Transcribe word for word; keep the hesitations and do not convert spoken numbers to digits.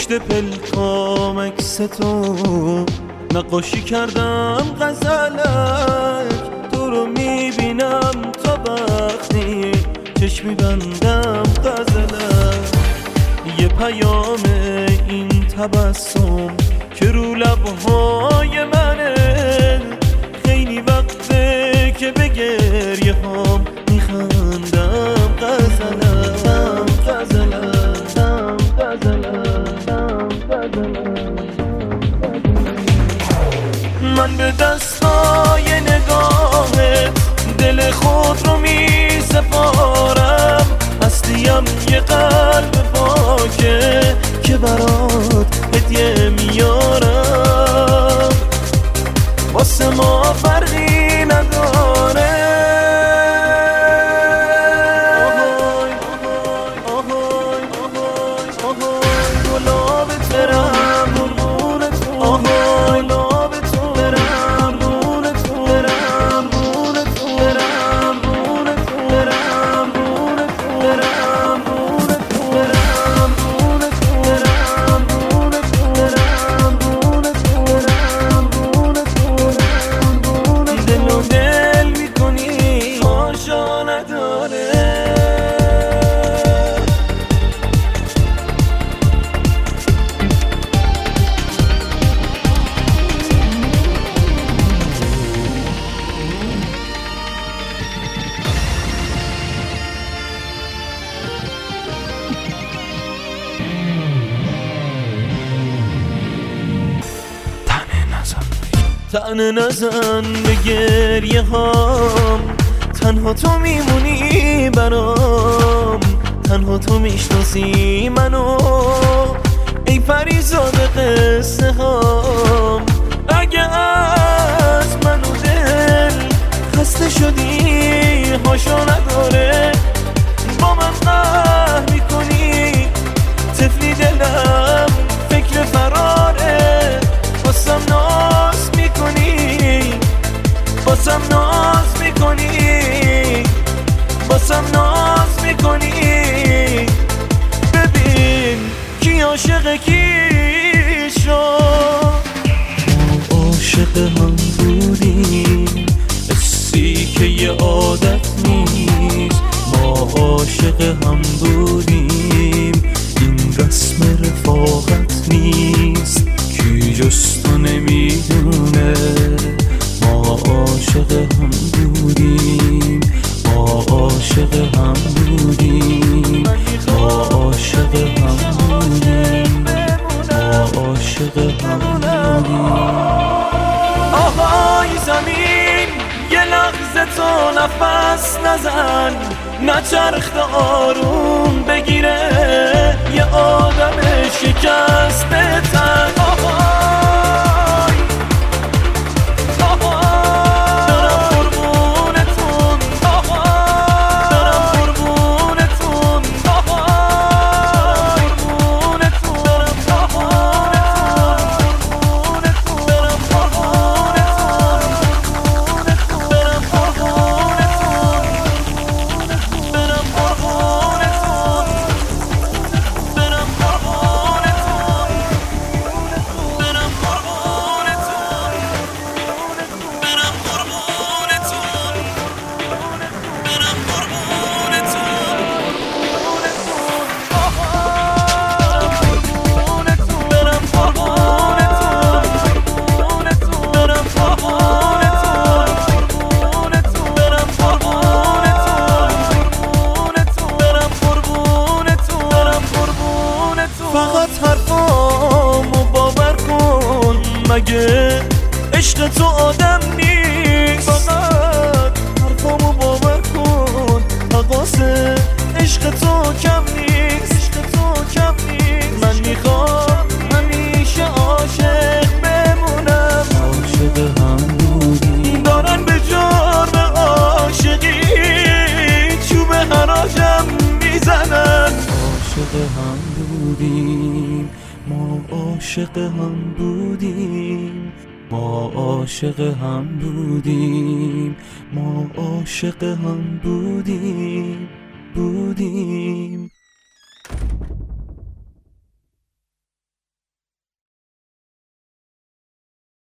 پشت پلکام عکس تو نقاشی کردم غزلک، تو رو میبینم تا وقتی چشم میبندم غزلک. یه پیام این تبسم که رو لبهای منه، خیلی وقته که به گریه هام میخندم غزلم غزلم غزلم غزلم. من به دستای نگاهت دل خود رو می سپارم، هستیم یه قلب پاکه که برات هدیه میارم، واسه ما فرقی نداره. آهای آهای آهای آهای گلاب برم قربون تو، آهای گلاب تو برم قربون تو، برم قربون تو، برم قربون تو، برم قربون تو، برم قربون تو، برم قربون تو، برم قربون تو، برم قربون تو، برم قربون تو، برم قربون تو. دل و دل میکنی آشا نداره. تنه نزن به گریه هام، تنها تو میمونی برام، تنها تو میشناسی منو ای پریزاد قصه هام. اگه از منو دل خسته شدی هاشا نداره، با من قهر میکنی طفلی دلم فکر فراره، واسم ناز میکنی واسم ناز میکنی واسم ناز میکنی. ببین کی عاشق کی شد، ما عاشق هم بودیم، حسی که یه عادت نیست، ما عاشق هم بودیم، این رسم رفاقت نیست، کی جز تو نمیدونه. ما عاشق هم بودیم، ما عاشق هم بودیم، ما عاشق هم بودیم، ما عاشق هم بودیم. آهای زمین یه لحظه تو نفس نزن، نچرخ تا آروم بگیره یه آدم شکسته تن. فقط حرفامو باور کن، مگه عشق تو آدم نیست. فقط حرفامو باور کن، حواس عشق تو کم نیست، عشق تو کم نیست. من میخوام همیشه عاشق بمونم، عاشق هم بودیم، دارن به جرم عاشقی چوب حراجم میزنن. عاشق هم بودیم، ما عاشق هم بودیم، ما عاشق هم بودیم، ما عاشق هم بودیم بودیم.